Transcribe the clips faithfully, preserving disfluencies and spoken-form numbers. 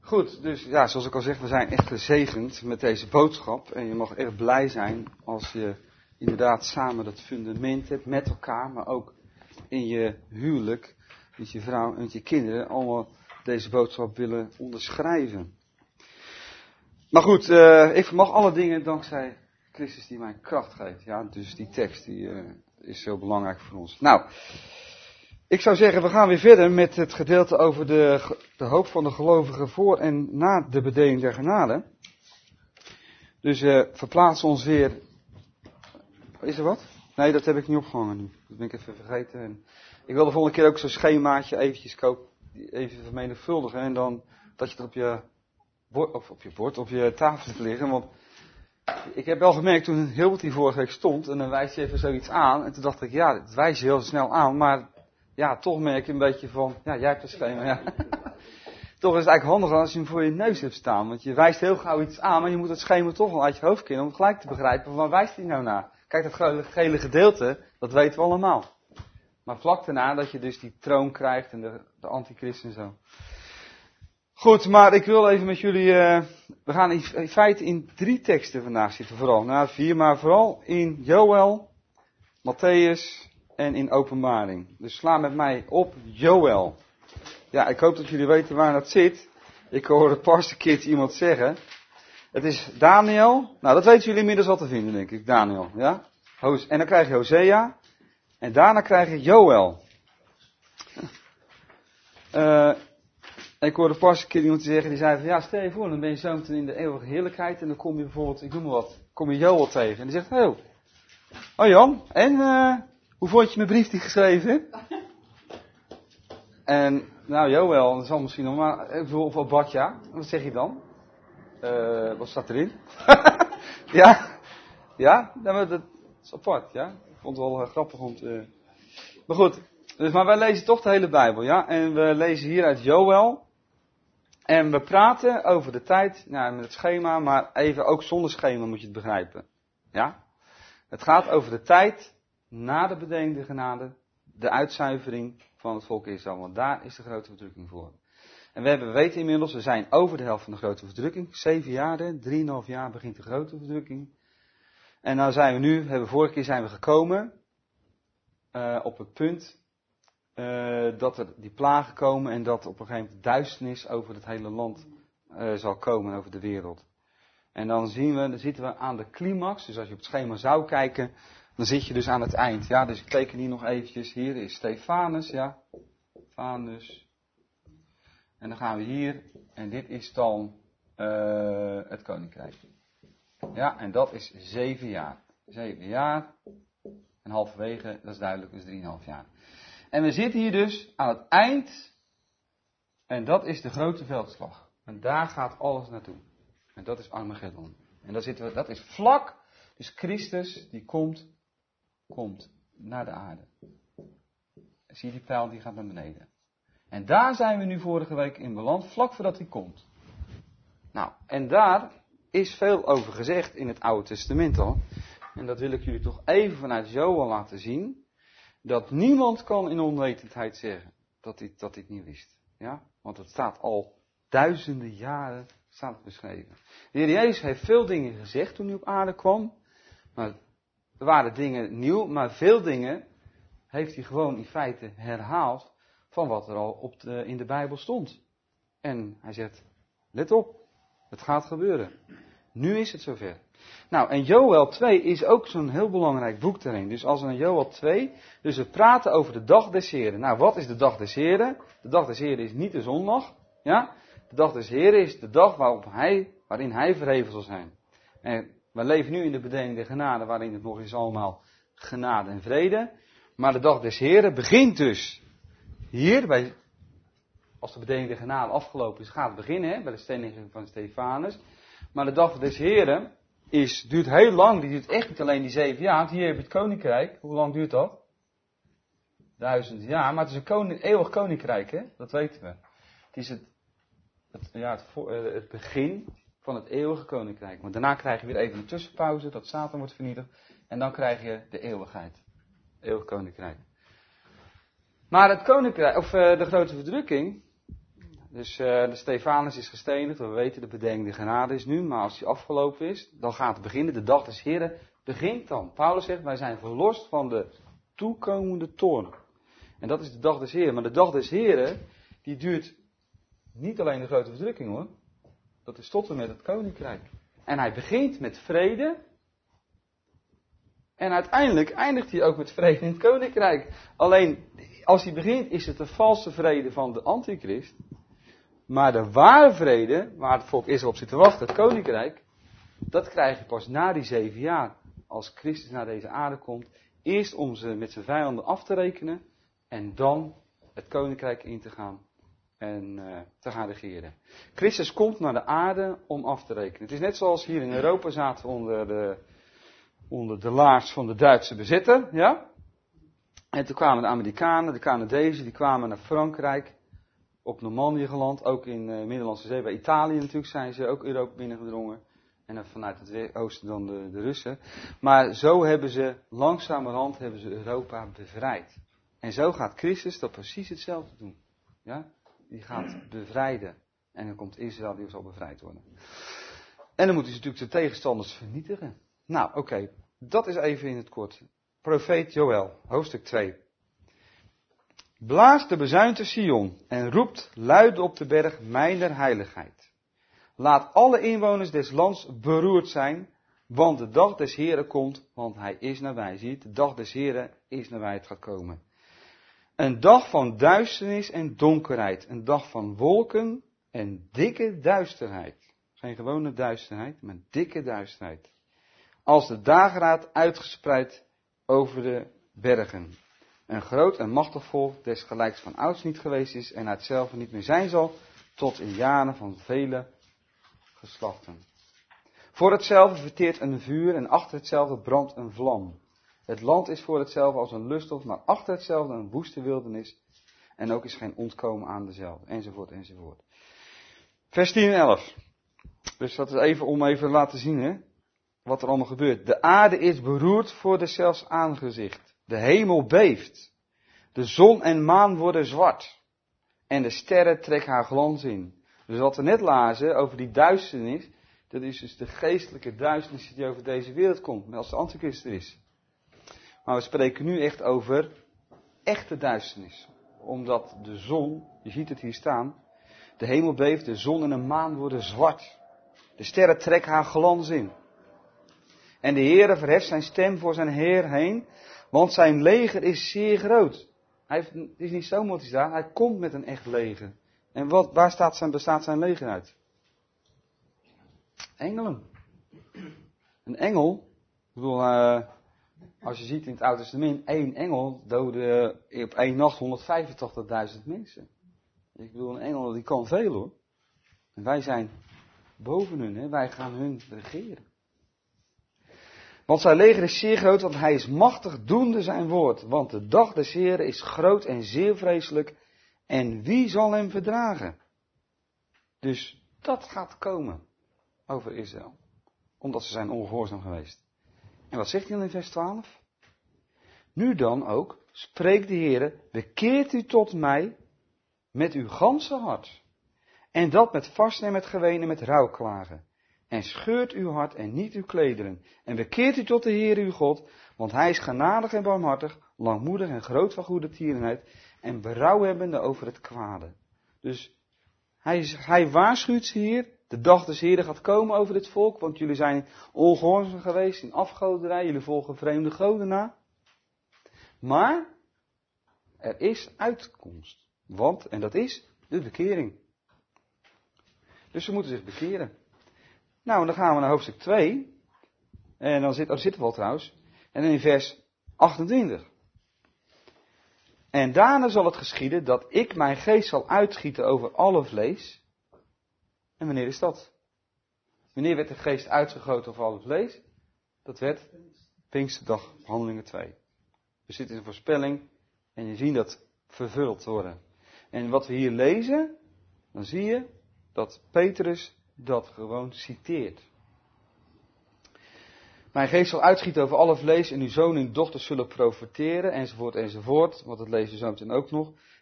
Goed, dus ja, zoals ik al zeg, we zijn echt gezegend met deze boodschap. En je mag echt blij zijn als je inderdaad samen dat fundament hebt met elkaar, maar ook in je huwelijk, met je vrouw en met je kinderen, allemaal deze boodschap willen onderschrijven. Maar goed, uh, ik vermag alle dingen dankzij Christus die mij kracht geeft. Ja, dus die tekst die uh, is heel belangrijk voor ons. Nou, ik zou zeggen, we gaan weer verder met het gedeelte over de, de hoop van de gelovigen voor en na de bedeling der genade. Dus uh, verplaatsen ons weer. Is er wat? Nee, dat heb ik niet opgehangen nu. Dat ben ik even vergeten. En ik wil de volgende keer ook zo'n schemaatje eventjes kopen, even vermenigvuldigen en dan dat je het op je bord, of op je bord, op je tafel hebt liggen. Want ik heb wel gemerkt toen Hilbert die vorige week stond en dan wijst hij even zoiets aan. En toen dacht ik, ja, het wijst je heel snel aan, maar ja, toch merk je een beetje van, ja, jij hebt het schema, ja. Toch is het eigenlijk handiger als je hem voor je neus hebt staan. Want je wijst heel gauw iets aan, maar je moet het schema toch wel uit je hoofd kennen om gelijk te begrijpen, waar wijst hij nou naar? Kijk, dat gele gedeelte, dat weten we allemaal. Maar vlak daarna dat je dus die troon krijgt en de, de antichrist en zo. Goed, maar ik wil even met jullie, uh, we gaan in feite in drie teksten vandaag zitten vooral. Nou, vier, maar vooral in Joël, Matthäus en in Openbaring. Dus sla met mij op Joël. Ja, ik hoop dat jullie weten waar dat zit. Ik hoorde pas een keertje iemand zeggen. Het is Daniel. Nou, dat weten jullie inmiddels al te vinden, denk ik. Daniel, ja. En dan krijg je Hosea. En daarna krijg je Joël. Uh, ik hoorde pas een keer iemand zeggen, die zei van, ja, stel je voor, dan ben je zo meteen in de eeuwige heerlijkheid. En dan kom je bijvoorbeeld, ik noem maar wat, kom je Joël tegen. En die zegt, oh, oh Jan, en uh, hoe vond je mijn brief die ik geschreven heb? En, nou Joël, dat zal misschien nog maar, of Obadja, wat zeg je dan? Uh, wat staat erin? ja, ja, dat, dat is apart, ja. Ik vond het wel uh, grappig om te... Maar goed, dus, maar wij lezen toch de hele Bijbel, ja. En we lezen hier uit Joël. En we praten over de tijd, nou met het schema, maar even ook zonder schema moet je het begrijpen. Ja. Het gaat over de tijd na de bedeling der genade, de uitzuivering van het volk Israël. Want daar is de grote verdrukking voor. En we, hebben, we weten inmiddels, we zijn over de helft van de grote verdrukking. Zeven jaar, drieënhalf jaar begint de grote verdrukking. En nou zijn we nu, hebben vorige keer zijn we gekomen uh, op het punt uh, dat er die plagen komen en dat op een gegeven moment duisternis over het hele land uh, zal komen, over de wereld. En dan zien we, dan zitten we aan de climax. Dus als je op het schema zou kijken, dan zit je dus aan het eind. Ja, dus ik teken hier nog eventjes. Hier is Stefanus, ja. Stefanus. En dan gaan we hier, en dit is dan uh, het koninkrijk. Ja, en dat is zeven jaar. Zeven jaar. En halverwege, dat is duidelijk, dus drieënhalf jaar. En we zitten hier dus aan het eind. En dat is de grote veldslag. En daar gaat alles naartoe. En dat is Armageddon. En daar zitten we, dat is vlak. Dus Christus, die komt, komt naar de aarde. Zie je die pijl, die gaat naar beneden. En daar zijn we nu vorige week in beland, vlak voordat hij komt. Nou, en daar is veel over gezegd in het Oude Testament al. En dat wil ik jullie toch even vanuit Joël laten zien. Dat niemand kan in onwetendheid zeggen dat hij dat dit niet wist. Ja? Want het staat al duizenden jaren staat het beschreven. De Heer Jezus heeft veel dingen gezegd toen hij op aarde kwam. Maar er waren dingen nieuw, maar veel dingen heeft hij gewoon in feite herhaald van wat er al op de, in de Bijbel stond. En hij zegt, let op, het gaat gebeuren. Nu is het zover. Nou, en Joël twee is ook zo'n heel belangrijk boek daarin. Dus als we naar Joël twee, dus we praten over de dag des Heren. Nou, wat is de dag des Heren? De dag des Heren is niet de zondag, ja. De dag des Heren is de dag waarop hij, waarin hij verheven zal zijn. En we leven nu in de bedeling der genade, waarin het nog is allemaal genade en vrede. Maar de dag des Heren begint dus hier, bij, als de bedeling der genade afgelopen is, gaat het beginnen, hè, bij de steniging van Stefanus. Maar de dag des Heren is, duurt heel lang, die duurt echt niet alleen die zeven jaar. Want hier heb je het koninkrijk, hoe lang duurt dat? Duizend jaar, maar het is een koning, eeuwig koninkrijk, hè, dat weten we. Het is het, het, ja, het, het begin van het eeuwige koninkrijk. Want daarna krijg je weer even een tussenpauze, dat Satan wordt vernietigd. En dan krijg je de eeuwigheid. Eeuwig koninkrijk. Maar het koninkrijk, of uh, de grote verdrukking, Dus uh, de Stefanus is gestenigd, we weten de bedenkende genade is nu, maar als die afgelopen is, dan gaat het beginnen, de dag des Heren begint dan. Paulus zegt, wij zijn verlost van de toekomende toorn. En dat is de dag des Heren, maar de dag des Heren, die duurt niet alleen de grote verdrukking hoor, dat is tot en met het koninkrijk. En hij begint met vrede, en uiteindelijk eindigt hij ook met vrede in het koninkrijk. Alleen, als hij begint, is het de valse vrede van de antichrist. Maar de ware vrede, waar het volk Israël op zit te wachten, het koninkrijk, dat krijg je pas na die zeven jaar. Als Christus naar deze aarde komt. Eerst om ze met zijn vijanden af te rekenen. En dan het koninkrijk in te gaan. En uh, te gaan regeren. Christus komt naar de aarde om af te rekenen. Het is net zoals hier in Europa zaten onder de, onder de laars van de Duitse bezetter. Ja? En toen kwamen de Amerikanen, de Canadezen, die kwamen naar Frankrijk. Op Normandië geland, ook in de uh, Middellandse Zee. Bij Italië natuurlijk zijn ze ook Europa binnengedrongen. En dan vanuit het oosten dan de, de Russen. Maar zo hebben ze, langzamerhand hebben ze Europa bevrijd. En zo gaat Christus dat precies hetzelfde doen. Ja? Die gaat bevrijden. En dan komt Israël, die zal bevrijd worden. En dan moet hij natuurlijk de tegenstanders vernietigen. Nou, oké. Okay. Dat is even in het kort. Profeet Joël, hoofdstuk twee. Blaast de bezuin te Sion en roept luide op de berg mijner heiligheid. Laat alle inwoners des lands beroerd zijn, want de dag des Heren komt, want hij is nabij. Zie je, de dag des Heren is nabij, het gaat komen. Een dag van duisternis en donkerheid, een dag van wolken en dikke duisterheid. Geen gewone duisterheid, maar dikke duisterheid. Als de dageraad uitgespreid over de bergen. Een groot en machtig volk, des gelijks van ouds niet geweest is en uit zelf niet meer zijn zal, tot in jaren van vele geslachten. Voor hetzelfde verteert een vuur en achter hetzelfde brandt een vlam. Het land is voor hetzelfde als een lusthof, maar achter hetzelfde een woeste wildernis. En ook is geen ontkomen aan dezelfde, enzovoort, enzovoort. Vers tien en elf. Dus dat is even om even te laten zien, hè, wat er allemaal gebeurt. De aarde is beroerd voor deszelfs aangezicht. De hemel beeft. De zon en maan worden zwart. En de sterren trekken haar glans in. Dus wat we net lazen over die duisternis, dat is dus de geestelijke duisternis die over deze wereld komt, als de antichrist er is. Maar we spreken nu echt over echte duisternis. Omdat de zon, je ziet het hier staan, de hemel beeft, de zon en de maan worden zwart. De sterren trekken haar glans in. En de Heere verheft zijn stem voor zijn Heer heen, want zijn leger is zeer groot. Hij heeft, het is niet zomaar wat hij staat, hij komt met een echt leger. En wat, waar staat zijn, bestaat zijn leger uit? Engelen. Een engel, ik bedoel, uh, als je ziet in het Oude Testament, één engel doodde op één nacht honderdvijfentachtigduizend mensen. Ik bedoel, een engel die kan veel hoor. En wij zijn boven hun, hè? Wij gaan hun regeren. Want zijn leger is zeer groot, want hij is machtig doende zijn woord. Want de dag des Heren is groot en zeer vreselijk. En wie zal hem verdragen? Dus dat gaat komen over Israël. Omdat ze zijn ongehoorzaam geweest. En wat zegt hij dan in vers twaalf? Nu dan ook, spreekt de Heere, bekeert u tot mij met uw ganse hart. En dat met vasten en met geween en met rouwklagen. En scheurt uw hart en niet uw klederen. En bekeert u tot de Heere uw God, want hij is genadig en barmhartig, langmoedig en groot van goede tierenheid. En berouw hebbende over het kwade. Dus hij, hij waarschuwt ze hier. De dag des Heeren gaat komen over dit volk. Want jullie zijn ongehoorzaam geweest in afgoderij. Jullie volgen vreemde goden na. Maar er is uitkomst. Want, en dat is de bekering. Dus ze moeten zich bekeren. Nou, en dan gaan we naar hoofdstuk twee. En dan zit, oh, zitten we al trouwens. En dan in vers achtentwintig. En daarna zal het geschieden dat ik mijn geest zal uitgieten over alle vlees. En wanneer is dat? Wanneer werd de geest uitgegoten over alle vlees? Dat werd Pinksterdag, Handelingen twee. Dus dit is een voorspelling en je ziet dat vervuld worden. En wat we hier lezen, dan zie je dat Petrus dat gewoon citeert. Mijn geest zal uitschieten over alle vlees en uw zonen en dochters zullen profeteren, enzovoort, enzovoort. Want dat lezen we zo meteen ook nog.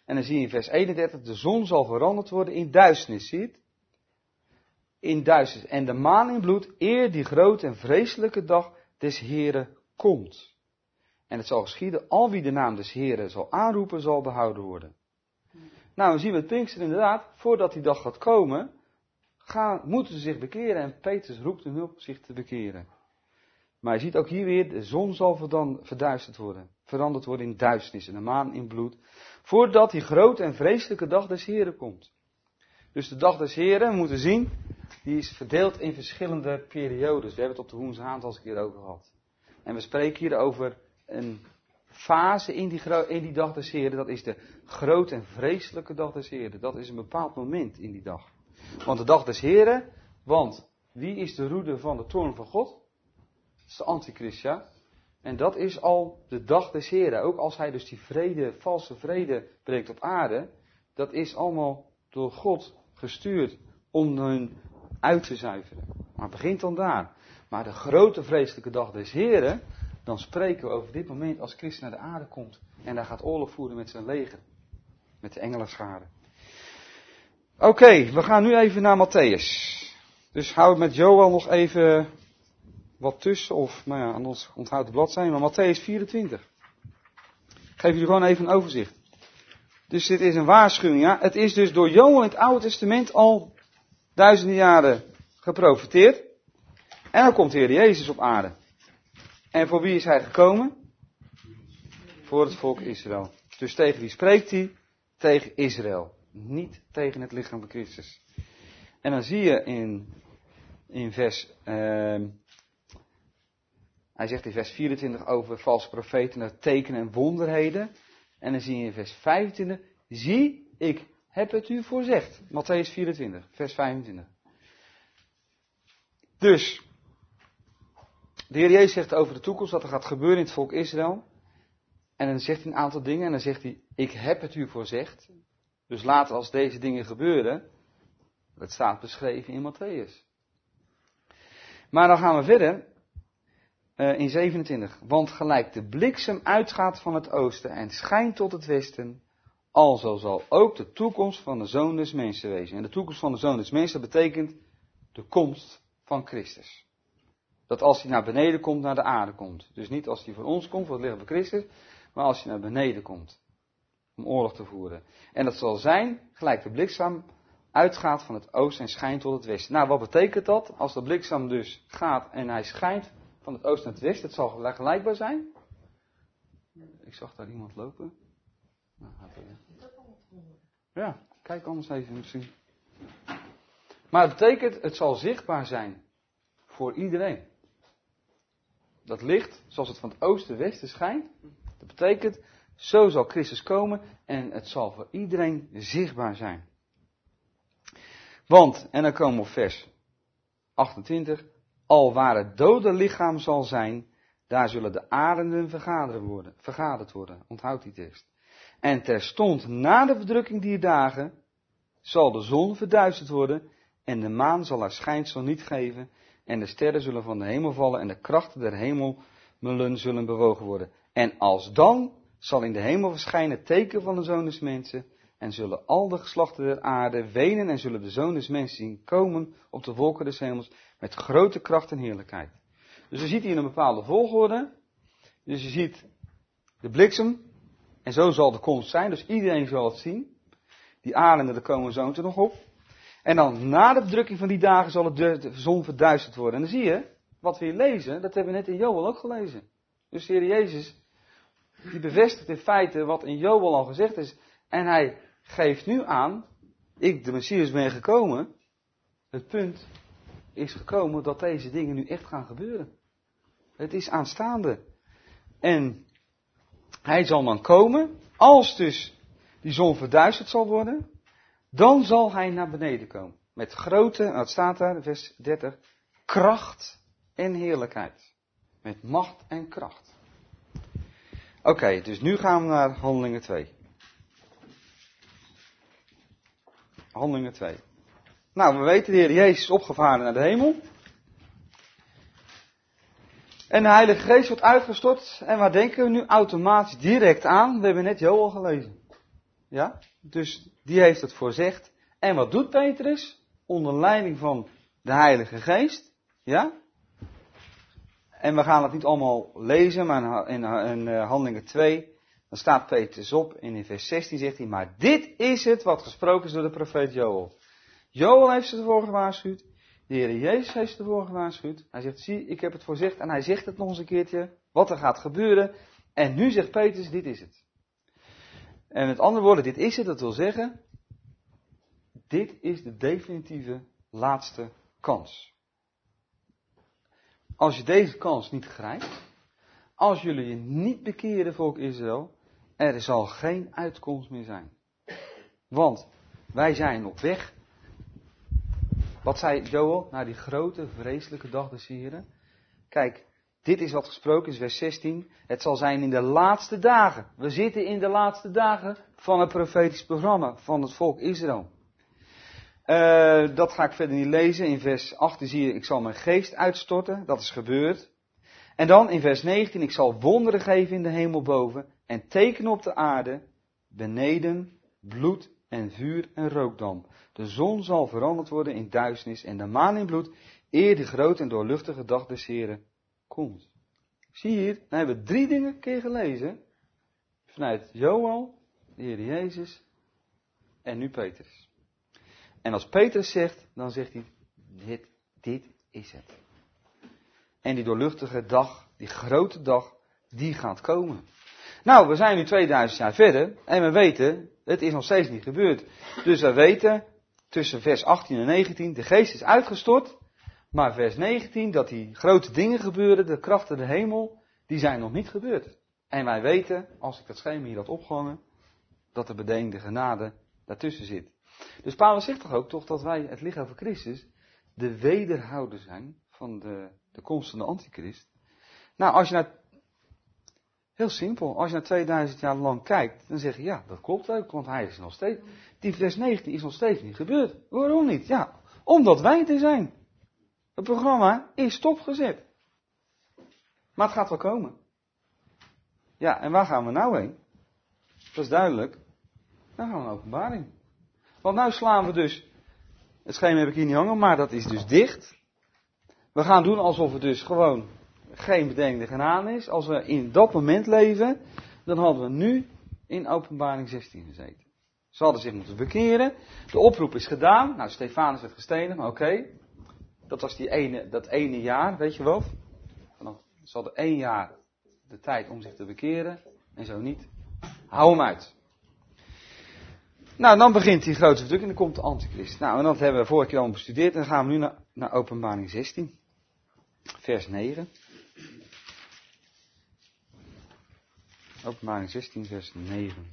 En dan zie je in vers eenendertig, de zon zal veranderd worden in duisternis, zie je het? In duisternis. En de maan in bloed, eer die grote en vreselijke dag des Heren komt. En het zal geschieden, al wie de naam des Heren zal aanroepen, zal behouden worden. Nou, we zien met Pinkster inderdaad, voordat die dag gaat komen, gaan, moeten ze zich bekeren. En Petrus roept hun op zich te bekeren. Maar je ziet ook hier weer, de zon zal dan verduisterd worden. Veranderd worden in duisternis en de maan in bloed. Voordat die grote en vreselijke dag des Heren komt. Dus de dag des Heren, we moeten zien, die is verdeeld in verschillende periodes. We hebben het op de woensdagavond al eens een keer over gehad. En we spreken hier over een fase in die, in die dag des Heren. Dat is de grote en vreselijke dag des Heren. Dat is een bepaald moment in die dag. Want de dag des Heren, want wie is de roede van de toorn van God? Dat is de antichrist, ja. En dat is al de dag des Heren. Ook als hij dus die vrede, valse vrede brengt op aarde. Dat is allemaal door God gestuurd om hun uit te zuiveren. Maar het begint dan daar. Maar de grote vreselijke dag des Heren, dan spreken we over dit moment als Christus naar de aarde komt. En daar gaat oorlog voeren met zijn leger. Met de engelenschade. Oké, okay, we gaan nu even naar Matthäus. Dus hou het met Joel nog even wat tussen. Of, nou ja, anders onthoud de bladzijde. Maar Matthäus vierentwintig. Ik geef jullie gewoon even een overzicht. Dus dit is een waarschuwing, ja. Het is dus door Joel in het Oude Testament al duizenden jaren geprofeteerd. En dan komt de Heer Jezus op aarde. En voor wie is hij gekomen? Voor het volk Israël. Dus tegen wie spreekt hij? Tegen Israël. Niet tegen het lichaam van Christus. En dan zie je in, in vers... Uh, hij zegt in vers vierentwintig over valse profeten, tekenen en wonderheden. En dan zie je in vers vijfentwintig, zie, ik heb het u voorzegd. Matthäus vierentwintig, vers vijfentwintig. Dus, de Heer Jezus zegt over de toekomst, wat er gaat gebeuren in het volk Israël. En dan zegt hij een aantal dingen en dan zegt hij, ik heb het u voorzegd. Dus later als deze dingen gebeuren, dat staat beschreven in Matthäus. Maar dan gaan we verder. Uh, in zevenentwintig. Want gelijk de bliksem uitgaat van het oosten en schijnt tot het westen, alzo zal ook de toekomst van de Zoon des Mensen wezen. En de toekomst van de Zoon des Mensen betekent de komst van Christus. Dat als hij naar beneden komt, naar de aarde komt. Dus niet als hij voor ons komt, voor het lichaam van Christus, maar als hij naar beneden komt. Om oorlog te voeren. En dat zal zijn, gelijk de bliksem uitgaat van het oosten en schijnt tot het westen. Nou, wat betekent dat? Als de bliksem dus gaat en hij schijnt van het oosten naar het westen, het zal gelijkbaar zijn. Ik zag daar iemand lopen. Ja, kijk anders even misschien. Maar het betekent, het zal zichtbaar zijn voor iedereen. Dat licht, zoals het van het oosten westen schijnt, dat betekent, zo zal Christus komen en het zal voor iedereen zichtbaar zijn. Want, en dan komen we op vers achtentwintig, al waar het dode lichaam zal zijn, daar zullen de arenden vergaderd worden. Vergaderd worden. Onthoud die tekst. En terstond na de verdrukking dier dagen zal de zon verduisterd worden en de maan zal haar schijnsel niet geven en de sterren zullen van de hemel vallen en de krachten der hemelen zullen bewogen worden. En alsdan zal in de hemel verschijnen het teken van de Zoon des Mensen en zullen al de geslachten der aarde wenen en zullen de Zoon des Mensen zien komen op de wolken des hemels met grote kracht en heerlijkheid. Dus je ziet hier een bepaalde volgorde. Dus je ziet de bliksem. En zo zal de komst zijn. Dus iedereen zal het zien. Die arenden, daar komen we zo meteen nog op. En dan na de bedrukking van die dagen zal de, de zon verduisterd worden. En dan zie je, wat we hier lezen, dat hebben we net in Joel ook gelezen. Dus de Heer Jezus, die bevestigt in feite wat in Joel al gezegd is. En hij geeft nu aan, ik de Messias ben gekomen. Het punt is gekomen dat deze dingen nu echt gaan gebeuren. Het is aanstaande. En hij zal dan komen, als dus die zon verduisterd zal worden, dan zal hij naar beneden komen. Met grote, wat staat daar, vers dertig, kracht en heerlijkheid. Met macht en kracht. Oké, okay, dus nu gaan we naar Handelingen twee. Handelingen twee. Nou, we weten, de Heer Jezus is opgevaren naar de hemel. En de Heilige Geest wordt uitgestort. En waar denken we nu automatisch direct aan? We hebben net Joel gelezen. Ja, dus die heeft het voorzegd. En wat doet Petrus? Onder leiding van de Heilige Geest. Ja. En we gaan het niet allemaal lezen, maar in, in, in uh, Handelingen twee, dan staat Petrus op. En in vers zestien zegt hij, maar dit is het wat gesproken is door de profeet Joël. Joël heeft ze ervoor gewaarschuwd. De Heer Jezus heeft ze ervoor gewaarschuwd. Hij zegt, zie, ik heb het voorzegd. En hij zegt het nog eens een keertje, wat er gaat gebeuren. En nu zegt Petrus, dit is het. En met andere woorden, dit is het, dat wil zeggen, dit is de definitieve laatste kans. Als je deze kans niet grijpt, als jullie je niet bekeren, volk Israël, er zal geen uitkomst meer zijn. Want wij zijn op weg. Wat zei Joël? Naar die grote, vreselijke dag des Heren. Kijk, dit is wat gesproken is, vers zestien. Het zal zijn in de laatste dagen. We zitten in de laatste dagen van het profetisch programma van het volk Israël. Uh, dat ga ik verder niet lezen. In vers achttien zie je, ik zal mijn geest uitstorten. Dat is gebeurd. En dan in vers negentien, ik zal wonderen geven in de hemel boven. En tekenen op de aarde, beneden, bloed en vuur en rookdamp. De zon zal veranderd worden in duisternis en de maan in bloed, eer de grote en doorluchtige dag des Heren komt. Zie je hier, dan hebben we drie dingen een keer gelezen. Vanuit Joël, de Heer Jezus en nu Petrus. En als Petrus zegt, dan zegt hij, dit, dit is het. En die doorluchtige dag, die grote dag, die gaat komen. Nou, we zijn nu tweeduizend jaar verder en we weten, het is nog steeds niet gebeurd. Dus we weten, tussen vers achttien en negentien, de geest is uitgestort. Maar vers negentien, dat die grote dingen gebeuren, de krachten de hemel, die zijn nog niet gebeurd. En wij weten, als ik dat schema hier had opgehangen, dat de bedenkende genade daartussen zit. Dus Paulus zegt toch ook toch dat wij, het lichaam van Christus, de wederhouder zijn van de, de komst van de antichrist. Nou, als je naar, heel simpel, als je naar tweeduizend jaar lang kijkt, dan zeg je, ja, dat klopt ook, want hij is nog steeds, die vers negentien is nog steeds niet gebeurd. Waarom niet? Ja, omdat wij er zijn. Het programma is stopgezet. Maar het gaat wel komen. Ja, en waar gaan we nou heen? Dat is duidelijk. Dan gaan we naar Openbaring. Want nou slaan we dus, het schema heb ik hier niet hangen, maar dat is dus dicht. We gaan doen alsof het dus gewoon geen bedenkende genade is. Als we in dat moment leven, dan hadden we nu in Openbaring zestien gezeten. Ze hadden zich moeten bekeren. De oproep is gedaan. Nou, Stefanus werd gestenigd, maar oké. Okay. Dat was die ene, dat ene jaar, weet je wel. Ze hadden één jaar de tijd om zich te bekeren. En zo niet. Hou hem uit. Nou, dan begint die grote verdrukking en dan komt de antichrist. Nou, en dat hebben we vorige keer al bestudeerd. En dan gaan we nu naar, naar Openbaring zestien. Vers negen. Openbaring zestien, vers negen.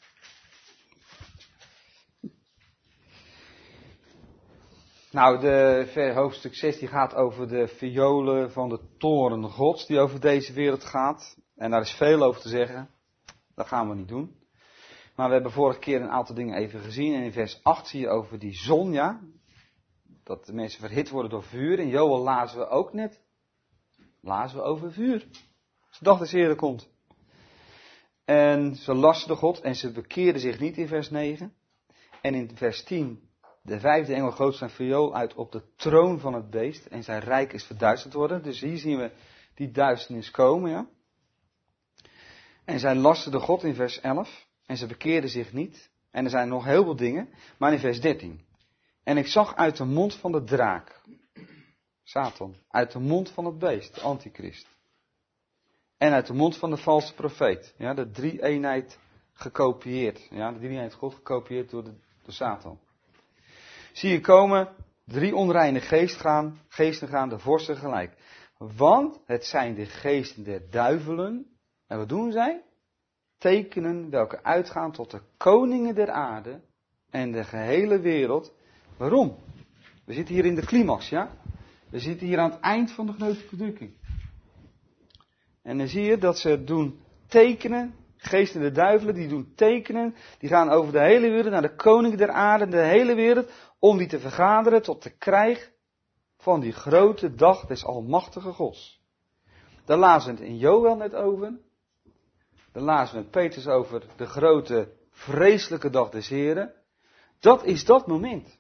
Nou, de hoofdstuk zes die gaat over de violen van de toren Gods die over deze wereld gaat. En daar is veel over te zeggen. Dat gaan we niet doen. Maar we hebben vorige keer een aantal dingen even gezien. En in vers acht zie je over die zon, ja. Dat de mensen verhit worden door vuur. In Joël lazen we ook net. Lazen we over vuur. Als de dag des Heren komt. En ze lasten God en ze bekeerden zich niet in vers negen. En in vers tien. De vijfde engel gooit zijn viool uit op de troon van het beest. En zijn rijk is verduisterd worden. Dus hier zien we die duisternis komen, ja. En zij lasten de God in vers elf. En ze bekeerden zich niet. En er zijn nog heel veel dingen. Maar in vers dertien. En ik zag uit de mond van de draak. Satan. Uit de mond van het beest. De antichrist. En uit de mond van de valse profeet. Ja, de drie-eenheid gekopieerd. Ja, de drie-eenheid God gekopieerd door, de, door Satan. Zie je komen, drie onreine geest gaan, geesten gaan de vorsten gelijk. Want het zijn de geesten der duivelen. En wat doen zij? Tekenen welke uitgaan tot de koningen der aarde en de gehele wereld. Waarom? We zitten hier in de climax, ja? We zitten hier aan het eind van de grote verdrukking. En dan zie je dat ze doen tekenen, geesten der duivelen, die doen tekenen, die gaan over de hele wereld naar de koningen der aarde, de hele wereld, om die te vergaderen tot de krijg van die grote dag des almachtige Gods. Daar lazen we het in Joël net over. Daar lazen we het Petrus over de grote vreselijke dag des Heren. Dat is dat moment.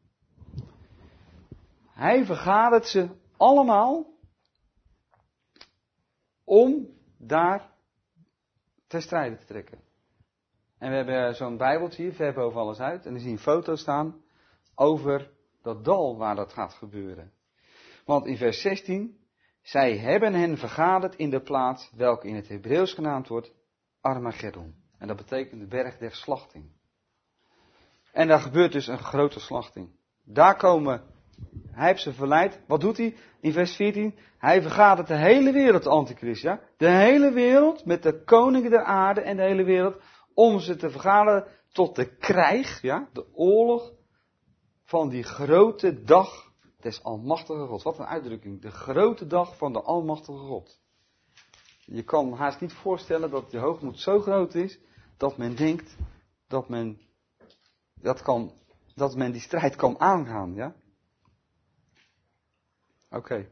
Hij vergadert ze allemaal om daar ter strijde te trekken. En we hebben zo'n bijbeltje hier, ver boven alles uit. En er zie je een foto staan over dat dal waar dat gaat gebeuren. Want in vers zestien, zij hebben hen vergaderd in de plaats welke in het Hebreeuws genaamd wordt Armageddon. En dat betekent de berg der slachting. En daar gebeurt dus een grote slachting. Daar komen, hij heeft ze verleid. Wat doet hij? In vers veertien, hij vergadert de hele wereld, de antichrist, ja. De hele wereld met de koningen der aarde en de hele wereld. Om ze te vergaderen tot de krijg, ja, de oorlog van die grote dag des Almachtige God. Wat een uitdrukking. De grote dag van de Almachtige God. Je kan haast niet voorstellen dat je hoogmoed zo groot is, dat men denkt dat men, dat kan, dat men die strijd kan aangaan, ja. Oké. Okay.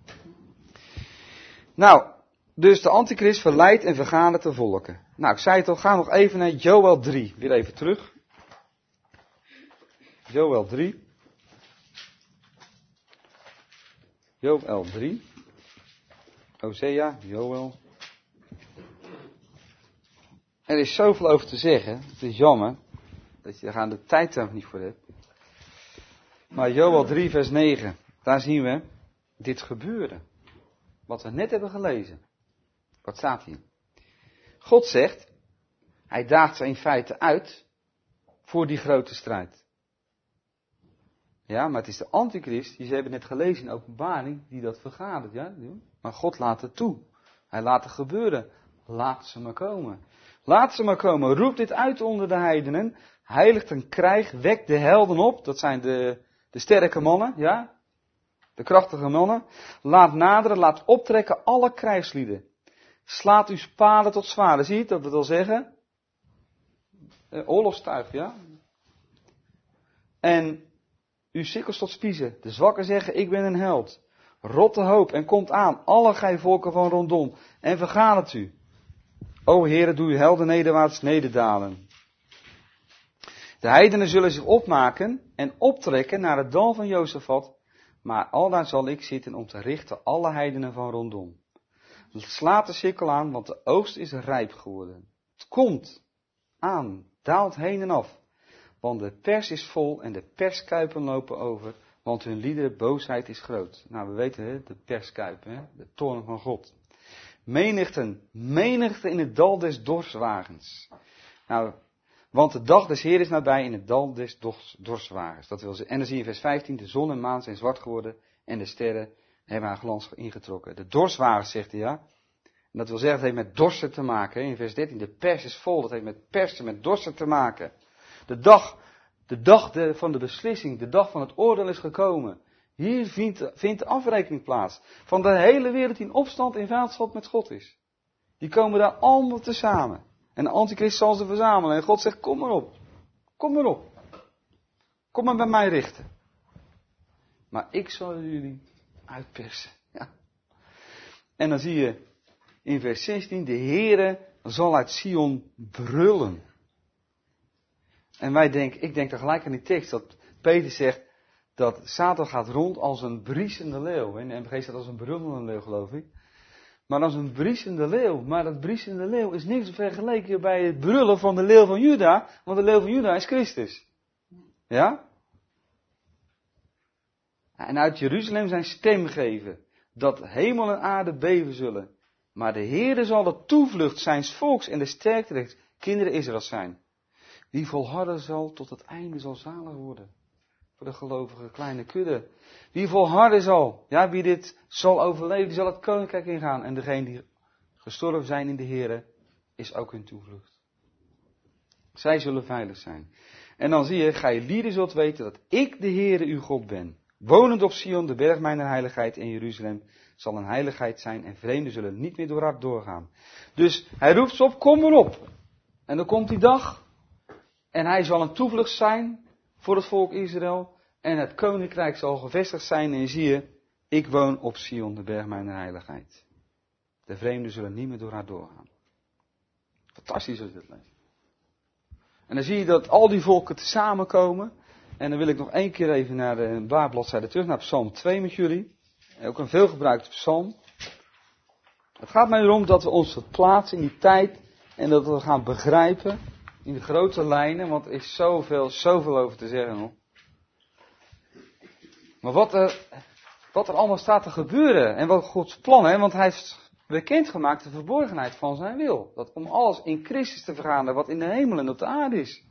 Nou, dus de antichrist verleidt en vergadert de volken. Nou, ik zei het al, ga nog even naar Joël drie. Weer even terug. Joël drie. Joël drie. Hosea, Joël. Er is zoveel over te zeggen. Het is jammer dat je daar aan de tijd er niet voor hebt. Maar Joël drie vers negen. Daar zien we dit gebeuren. Wat we net hebben gelezen. Wat staat hier? God zegt, hij daagt ze in feite uit voor die grote strijd. Ja, maar het is de antichrist, die ze hebben net gelezen in Openbaring, die dat vergadert. Ja? Maar God laat het toe. Hij laat het gebeuren. Laat ze maar komen. Laat ze maar komen. Roep dit uit onder de heidenen. Heiligt een krijg. Wekt de helden op. Dat zijn de, de sterke mannen. Ja? De krachtige mannen. Laat naderen. Laat optrekken alle krijgslieden. Slaat uw spaden tot zwaarden. Zie je dat we wil zeggen? Eh, oorlogstuig, ja? En uw sikkels tot spiezen. De zwakken zeggen, ik ben een held. Rot de hoop en komt aan, alle gij volken van rondom. En vergadert u. O Heere, doe uw helden nederwaarts nederdalen. De heidenen zullen zich opmaken en optrekken naar het dal van Jozefat. Maar aldaar zal ik zitten om te richten alle heidenen van rondom. Slaat de sikkel aan, want de oogst is rijp geworden. Het komt aan, daalt heen en af. Want de pers is vol en de perskuipen lopen over, want hun liederen boosheid is groot. Nou, we weten hè, de perskuipen, hè, de toorn van God. Menigten, menigten in het dal des dorswagens. Nou, want de dag des Heer is nabij in het dal des dorswagens. Dat wil zeggen. En dan zie je in vers vijftien, de zon en maan zijn zwart geworden en de sterren hebben haar glans ingetrokken. De dorswagens, zegt hij, ja. En dat wil zeggen, dat heeft met dorsen te maken. Hè. In vers dertien, de pers is vol, dat heeft met persen, met dorsen te maken. De dag, de dag de, van de beslissing, de dag van het oordeel is gekomen. Hier vindt, vindt de afrekening plaats. Van de hele wereld die in opstand in vijandschap met God is. Die komen daar allemaal tezamen. En de antichrist zal ze verzamelen. En God zegt, kom maar op. Kom maar op. Kom maar bij mij richten. Maar ik zal jullie uitpersen. Ja. En dan zie je in vers zestien, de Heere zal uit Sion brullen. En wij denken, ik denk tegelijk aan die tekst dat Peter zegt dat Satan gaat rond als een briesende leeuw. In de M G staat als een brullende leeuw, geloof ik. Maar als een briesende leeuw. Maar dat briesende leeuw is niks vergeleken bij het brullen van de leeuw van Juda. Want de leeuw van Juda is Christus. Ja? En uit Jeruzalem zijn stem geven. Dat hemel en aarde beven zullen. Maar de Heere zal de toevlucht zijns volks en de sterkte der kinderen Israëls zijn. Wie volharden zal tot het einde zal zalig worden. Voor de gelovige kleine kudde. Wie volharden zal, ja, wie dit zal overleven, die zal het koninkrijk ingaan. En degene die gestorven zijn in de Heere, is ook hun toevlucht. Zij zullen veilig zijn. En dan zie je, ga je lieden zult weten dat ik de Heere uw God ben. Wonend op Sion, de berg mijner heiligheid, en Jeruzalem zal een heiligheid zijn en vreemden zullen niet meer door haar doorgaan. Dus hij roept ze op, kom erop. En dan komt die dag. En hij zal een toevlucht zijn voor het volk Israël. En het koninkrijk zal gevestigd zijn. En zie je, ik woon op Sion, de berg mijner heiligheid. De vreemden zullen niet meer door haar doorgaan. Fantastisch als je dat leest. En dan zie je dat al die volken tezamen komen. En dan wil ik nog één keer even naar de, een paar bladzijden terug, naar Psalm twee met jullie. Ook een veelgebruikte psalm. Het gaat mij erom dat we ons verplaatsen in die tijd en dat we gaan begrijpen in de grote lijnen, want er is zoveel, zoveel over te zeggen nog. Maar wat er, wat er allemaal staat te gebeuren en wat Gods plannen, want hij heeft bekendgemaakt de verborgenheid van zijn wil. Dat om alles in Christus te vergaan wat in de hemel en op de aarde is.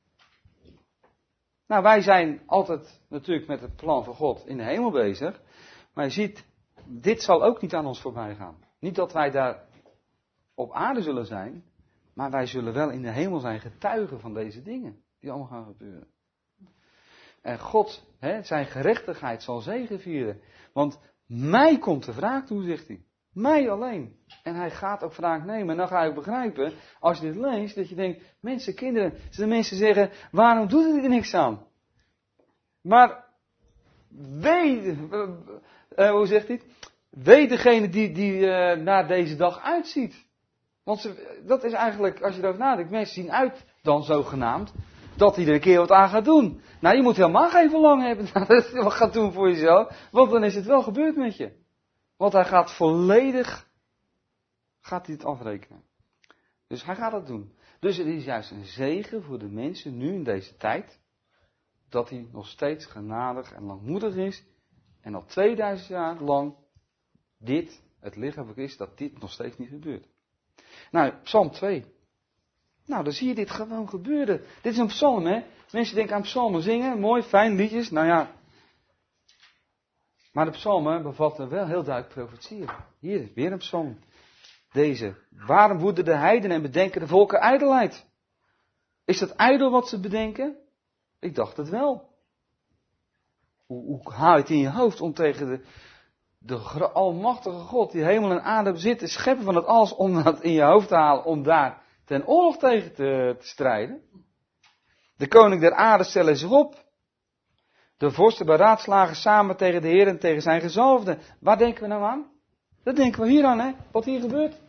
Nou, wij zijn altijd natuurlijk met het plan van God in de hemel bezig. Maar je ziet, dit zal ook niet aan ons voorbij gaan. Niet dat wij daar op aarde zullen zijn, maar wij zullen wel in de hemel zijn getuigen van deze dingen die allemaal gaan gebeuren. En God, hè, zijn gerechtigheid zal zegevieren. Want mij komt de wraak toe, zegt hij. Mij alleen. En hij gaat ook wraak nemen. En dan ga je begrijpen, als je dit leest, dat je denkt, mensen, kinderen, de mensen zeggen, waarom doet het er niks aan? Maar, wee, uh, uh, hoe zegt hij? Wee degene die, die uh, naar deze dag uitziet. Want ze, dat is eigenlijk, als je erover nadenkt, mensen zien uit dan zogenaamd, dat hij er een keer wat aan gaat doen. Nou, je moet helemaal geen verlangen hebben dat hij wat gaat doen voor jezelf, want dan is het wel gebeurd met je. Want hij gaat volledig, gaat hij het afrekenen. Dus hij gaat dat doen. Dus het is juist een zegen voor de mensen nu in deze tijd, dat hij nog steeds genadig en langmoedig is, en al tweeduizend jaar lang dit, het lichaam van Christus, dat dit nog steeds niet gebeurt. Nou, Psalm twee. Nou, dan zie je dit gewoon gebeuren. Dit is een psalm, hè. Mensen denken aan psalmen zingen, mooi, fijn, liedjes, nou ja. Maar de psalmen bevatten wel heel duidelijk profetieën. Hier, weer een psalm. Deze. Waarom woeden de heidenen en bedenken de volken ijdelheid? Is dat ijdel wat ze bedenken? Ik dacht het wel. Hoe, hoe haal je het in je hoofd om tegen de, de almachtige God, die hemel en aarde bezit, de schepper van het alles, om dat in je hoofd te halen, om daar ten oorlog tegen te, te strijden? De koning der aarde stellen zich op. De vorsten beraadslagen samen tegen de Heer en tegen zijn gezalfde. Waar denken we nou aan? Dat denken we hier aan, hè? Wat hier gebeurt.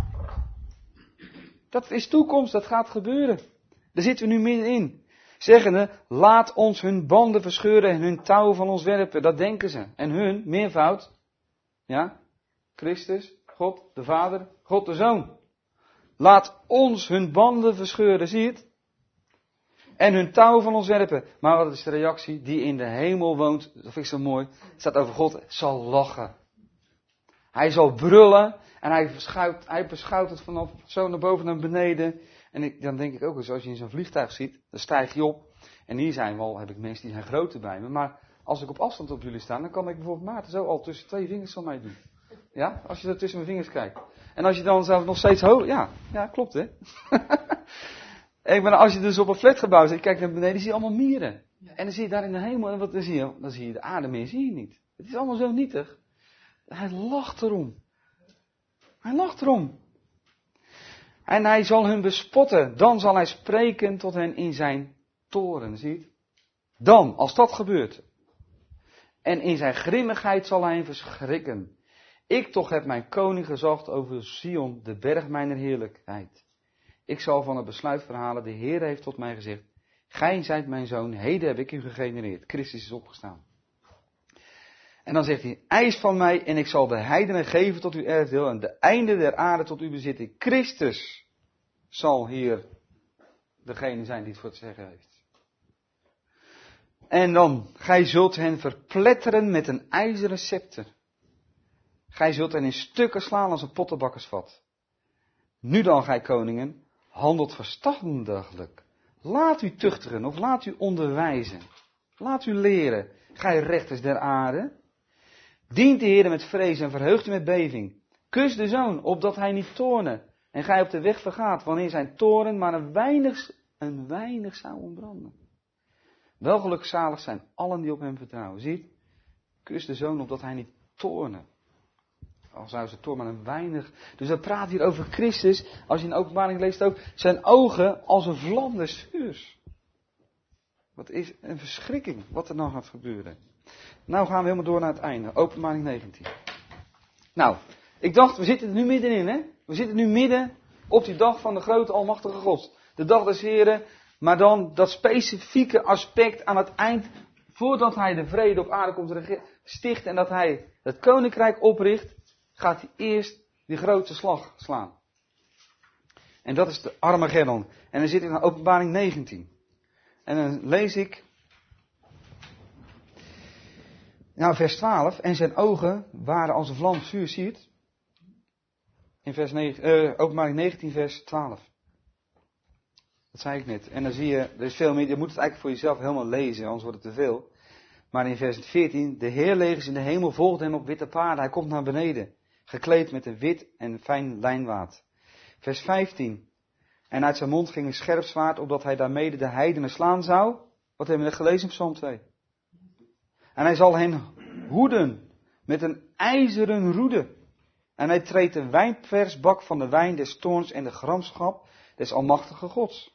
Dat is toekomst, dat gaat gebeuren. Daar zitten we nu middenin. Zeggende, laat ons hun banden verscheuren en hun touwen van ons werpen. Dat denken ze. En hun, meervoud, ja, Christus, God de Vader, God de Zoon. Laat ons hun banden verscheuren, zie je het? En hun touwen van ons werpen. Maar wat is de reactie? Die in de hemel woont, dat vind ik zo mooi, het staat over God, zal lachen. Hij zal brullen en hij beschouwt, hij beschouwt het vanaf zo naar boven naar beneden. En ik, dan denk ik ook eens, als je in zo'n vliegtuig ziet, dan stijg je op. En hier zijn wel, heb ik mensen die zijn groter bij me. Maar als ik op afstand op jullie sta, dan kan ik bijvoorbeeld Maarten zo al tussen twee vingers van mij doen. Ja, als je er tussen mijn vingers kijkt. En als je dan zelf nog steeds hoog, ja, ja, klopt hè. Ik ben, als je dus op een flatgebouw zit, kijk naar beneden, zie je allemaal mieren. En dan zie je daar in de hemel, en wat dan zie je? Dan zie je de aarde meer, zie je niet. Het is allemaal zo nietig. Hij lacht erom. Hij lacht erom. En hij zal hun bespotten. Dan zal hij spreken tot hen in zijn toren. Zie je het? Dan, als dat gebeurt. En in zijn grimmigheid zal hij hen verschrikken. Ik toch heb mijn koning gezagd over Sion, de berg mijner heerlijkheid. Ik zal van het besluit verhalen, de Heer heeft tot mij gezegd, gij zijt mijn zoon, heden heb ik u gegenereerd. Christus is opgestaan. En dan zegt hij, eis van mij en ik zal de heidenen geven tot uw erfdeel en de einde der aarde tot uw bezitting. Christus zal hier degene zijn die het voor het zeggen heeft. En dan, gij zult hen verpletteren met een ijzeren scepter. Gij zult hen in stukken slaan als een pottenbakkersvat. Nu dan, gij koningen, handelt verstandiglijk. Laat u tuchtigen of laat u onderwijzen. Laat u leren, gij rechters der aarde. Dient de Heer met vrees en verheugt u met beving. Kus de zoon, opdat hij niet toorne. En gij op de weg vergaat, wanneer zijn toren maar een weinig, een weinig zou ontbranden. Welgelukzalig zijn allen die op hem vertrouwen. Ziet, kus de zoon, opdat hij niet toorne. Al zou ze toorn maar een weinig. Dus we praten hier over Christus. Als je in de Openbaring leest ook. Zijn ogen als een vlam des vuurs. Wat is een verschrikking. Wat er nou gaat gebeuren. Nou gaan we helemaal door naar het einde. Openbaring negentien. Nou. Ik dacht we zitten er nu middenin hè. We zitten nu midden op die dag van de grote almachtige God. De dag des Heren. Maar dan dat specifieke aspect aan het eind, voordat hij de vrede op aarde komt rege- stichten en dat hij het koninkrijk opricht, gaat hij eerst die grote slag slaan. En dat is de Armageddon. En dan zit ik naar Openbaring negentien. En dan lees ik, nou vers twaalf, en zijn ogen waren als een vlam vuur ziet. In vers negen, uh, Openbaring negentien vers twaalf. Dat zei ik net. En dan zie je, er is veel meer, je moet het eigenlijk voor jezelf helemaal lezen, anders wordt het te veel. Maar in vers veertien, de heerlegers in de hemel volgden hem op witte paarden. Hij komt naar beneden, gekleed met een wit en fijn lijnwaad. Vers vijftien, en uit zijn mond ging een scherp zwaard, opdat hij daarmede de heidenen slaan zou. Wat hebben we net gelezen in Psalm twee? En hij zal hen hoeden met een ijzeren roede. En hij treedt de wijnpersbak van de wijn des toorns en de gramschap des almachtige Gods.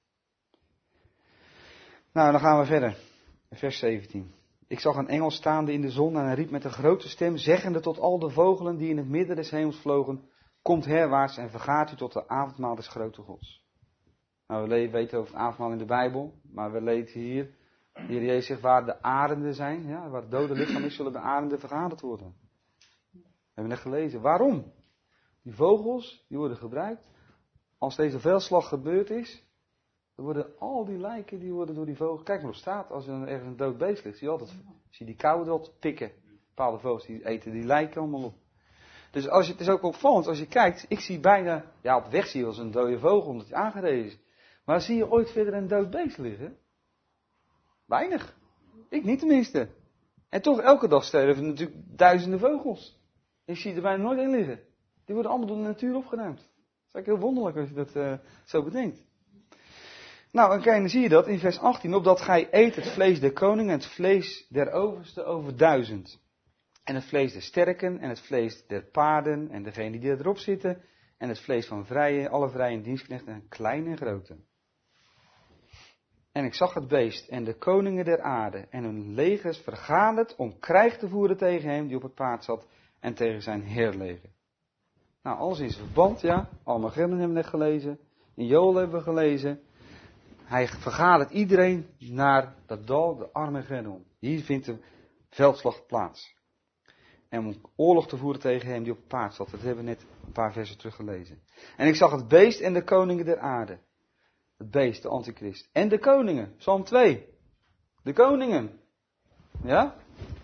Nou, dan gaan we verder. Vers zeventien. Ik zag een engel staande in de zon en hij riep met een grote stem, zeggende tot al de vogelen die in het midden des hemels vlogen, komt herwaarts en vergaat u tot de avondmaal des grote Gods. Nou, we weten over het avondmaal in de Bijbel, maar we lezen hier, de Heer Jezus zegt, waar de arenden zijn, ja, waar het dode lichaam is, zullen de arenden vergaderd worden. We hebben net gelezen. Waarom? Die vogels, die worden gebruikt. Als deze veldslag gebeurd is, dan worden al die lijken, die worden door die vogels, kijk maar op straat, als er ergens een dood beest ligt, zie je altijd, zie je die kauwen altijd pikken. Bepaalde vogels, die eten die lijken allemaal op. Dus als je, het is ook opvallend, als je kijkt, ik zie bijna, ja op weg zie je wel eens een dode vogel omdat hij aangereden is. Maar zie je ooit verder een dood beest liggen? Weinig. Ik niet tenminste. En toch elke dag sterven natuurlijk duizenden vogels. Ik zie er bijna nooit in liggen. Die worden allemaal door de natuur opgeruimd. Dat is eigenlijk heel wonderlijk als je dat uh, zo bedenkt. Nou, en kijk, dan zie je dat in vers achttien. Opdat gij eet het vlees der koningen en het vlees der overste over duizend. En het vlees der sterken en het vlees der paarden en degenen die erop zitten. En het vlees van vrije, alle vrije dienstknechten, klein en grote. En ik zag het beest en de koningen der aarde en hun legers vergaderd om krijg te voeren tegen hem die op het paard zat en tegen zijn heerleger. Nou, alles in zijn verband, ja. Armageddon hebben we net gelezen. In Joel hebben we gelezen. Hij vergadert iedereen naar dat dal, de Armageddon. Hier vindt de veldslag plaats. En om oorlog te voeren tegen hem die op het paard zat. Dat hebben we net een paar versen terug gelezen. En ik zag het beest en de koningen der aarde. Het beest, de antichrist. En de koningen. Psalm twee. De koningen. Ja?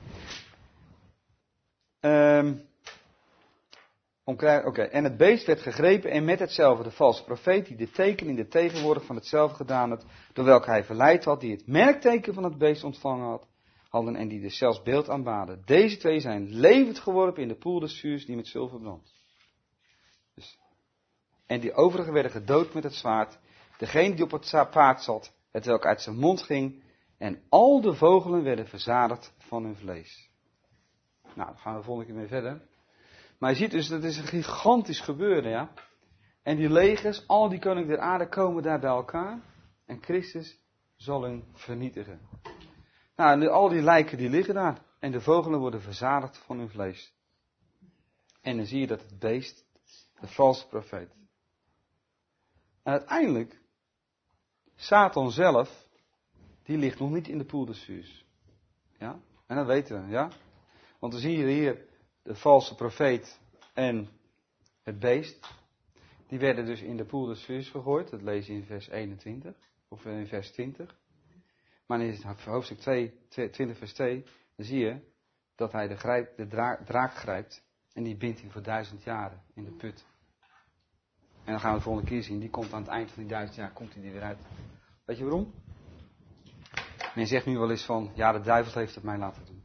Um, Oké, okay. En het beest werd gegrepen en met hetzelfde de valse profeet die de teken in de tegenwoordig van hetzelfde gedaan had, door welke hij verleid had, die het merkteken van het beest ontvangen had, hadden en die er zelfs beeld aanbaden. Deze twee zijn levend geworpen in de poel des vuurs die met zilver brandt. Dus, en die overigen werden gedood met het zwaard, degene die op het paard zat, het welk uit zijn mond ging, en al de vogelen werden verzadigd van hun vlees. Nou, dan gaan we de volgende keer mee verder. Maar je ziet dus, dat is een gigantisch gebeuren, ja. En die legers, al die koningen der aarde komen daar bij elkaar. En Christus zal hun vernietigen. Nou, en de, al die lijken die liggen daar. En de vogelen worden verzadigd van hun vlees. En dan zie je dat het beest, de valse profeet. En uiteindelijk, Satan zelf, die ligt nog niet in de poel des vuurs. Ja, en dat weten we, ja. Want dan zie je hier de valse profeet en het beest. Die werden dus in de poel des vuurs gegooid. Dat lees je in vers eenentwintig. Of in vers twintig. Maar in hoofdstuk twee, twintig vers twee. Dan zie je dat hij de, grijp, de draak, draak grijpt. En die bindt hij voor duizend jaren in de put. En dan gaan we de volgende keer zien. Die komt aan het eind van die duizend jaar. Komt hij er weer uit. Weet je waarom? Men zegt nu wel eens van. Ja, de duivel heeft het mij laten doen.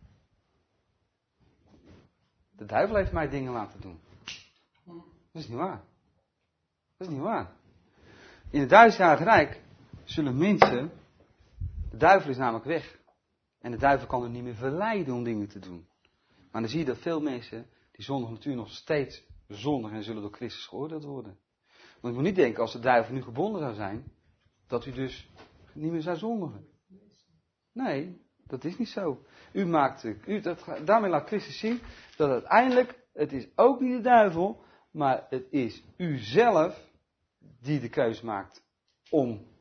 De duivel heeft mij dingen laten doen. Dat is niet waar. Dat is niet waar. In het duizendjarige rijk zullen mensen... De duivel is namelijk weg. En de duivel kan er niet meer verleiden om dingen te doen. Maar dan zie je dat veel mensen... Die zondigen natuurlijk nog steeds zondigen en zullen door Christus geoordeeld worden. Want ik moet niet denken als de duivel nu gebonden zou zijn... Dat u dus niet meer zou zondigen. Nee, dat is niet zo. U maakt, u, dat, daarmee laat Christus zien dat uiteindelijk, het is ook niet de duivel, maar het is u zelf die de keus maakt om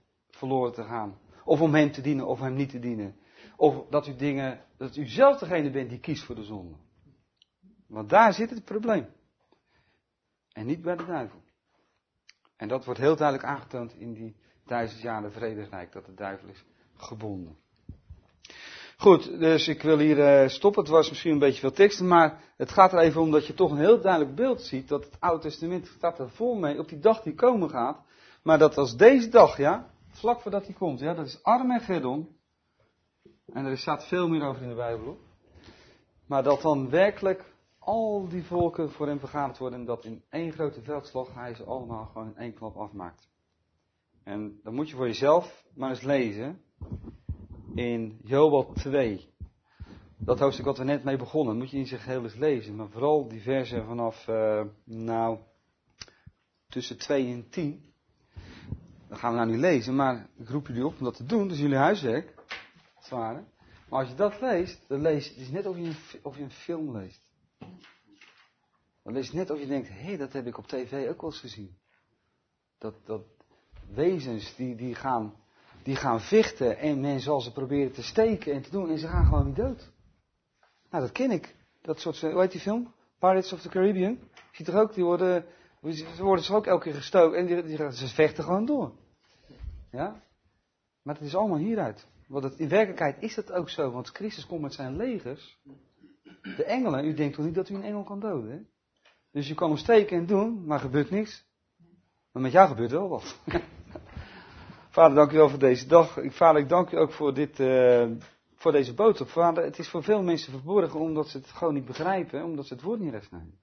verloren te gaan. Of om hem te dienen of hem niet te dienen. Of dat u dingen, dat u zelf degene bent die kiest voor de zonde. Want daar zit het probleem. En niet bij de duivel. En dat wordt heel duidelijk aangetoond in die duizend jaren vrederijk, dat de duivel is gebonden. Goed, dus ik wil hier uh, stoppen. Het was misschien een beetje veel teksten, maar het gaat er even om dat je toch een heel duidelijk beeld ziet. Dat het Oude Testament staat er vol mee op die dag die komen gaat. Maar dat als deze dag, ja, vlak voordat die komt, ja, dat is Armageddon. En er staat veel meer over in de Bijbel, hoor. Maar dat dan werkelijk al die volken voor hem vergaderd worden en dat in één grote veldslag hij ze allemaal gewoon in één klap afmaakt. En dan moet je voor jezelf maar eens lezen in Joël twee. Dat hoofdstuk wat we net mee begonnen, moet je in zijn geheel eens lezen. Maar vooral die versen vanaf, uh, nou, tussen twee en tien. Dat gaan we nou niet lezen, maar ik roep jullie op om dat te doen. Dat is jullie huiswerk, als het ware. Maar als je dat leest, dan lees je, het is net of je een, of je een film leest. Dan lees je net of je denkt, hé, hey, dat heb ik op tv ook wel eens gezien. Dat, dat wezens die, die, gaan, die gaan vechten en men zal ze proberen te steken en te doen en ze gaan gewoon niet dood. Nou, dat ken ik. Dat soort, hoe heet die film? Pirates of the Caribbean. Je ziet toch ook, die worden, ze worden ze ook elke keer gestoken en die, die, ze vechten gewoon door. Ja? Maar het is allemaal hieruit. Want het, in werkelijkheid is dat ook zo, want Christus komt met zijn legers. De engelen, u denkt toch niet dat u een engel kan doden, hè? Dus je kan hem steken en doen, maar er gebeurt niks. Maar met jou gebeurt wel wat. Vader, dank u wel voor deze dag. Ik, vader, ik dank u ook voor, dit, uh, voor deze boodschap. Vader, het is voor veel mensen verborgen omdat ze het gewoon niet begrijpen, omdat ze het woord niet recht nemen.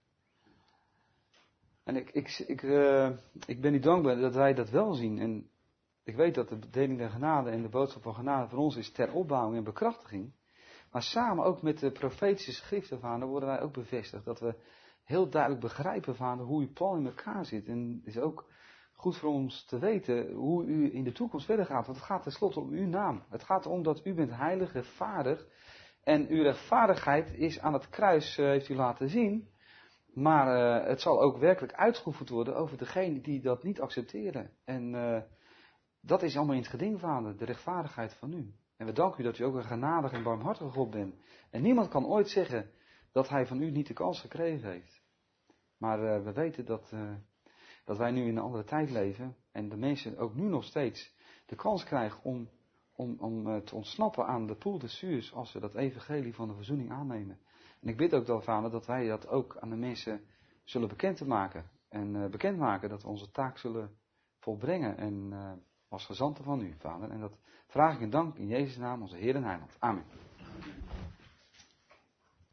En ik, ik, ik, uh, ik ben u dankbaar dat wij dat wel zien. En ik weet dat de bedeling der genade en de boodschap van genade voor ons is ter opbouwing en bekrachtiging. Maar samen ook met de profetische schriften, Vader, worden wij ook bevestigd dat we heel duidelijk begrijpen, Vader, hoe uw plan in elkaar zit. En het is ook goed voor ons te weten hoe u in de toekomst verder gaat. Want het gaat tenslotte om uw naam. Het gaat erom dat u bent heilig, rechtvaardig. En uw rechtvaardigheid is aan het kruis, uh, heeft u laten zien. Maar uh, het zal ook werkelijk uitgeoefend worden over degenen die dat niet accepteren. En uh, dat is allemaal in het geding, Vader, de rechtvaardigheid van u. En we danken u dat u ook een genadig en barmhartige God bent. En niemand kan ooit zeggen dat hij van u niet de kans gekregen heeft. Maar uh, we weten dat, uh, dat wij nu in een andere tijd leven. En de mensen ook nu nog steeds de kans krijgen om, om, om uh, te ontsnappen aan de poel des vuurs. Als we dat evangelie van de verzoening aannemen. En ik bid ook dan, Vader, dat wij dat ook aan de mensen zullen bekendmaken. En uh, bekendmaken dat we onze taak zullen volbrengen. En uh, als gezanten van u, Vader. En dat vraag ik in dank in Jezus' naam, onze Heer en Heiland. Amen.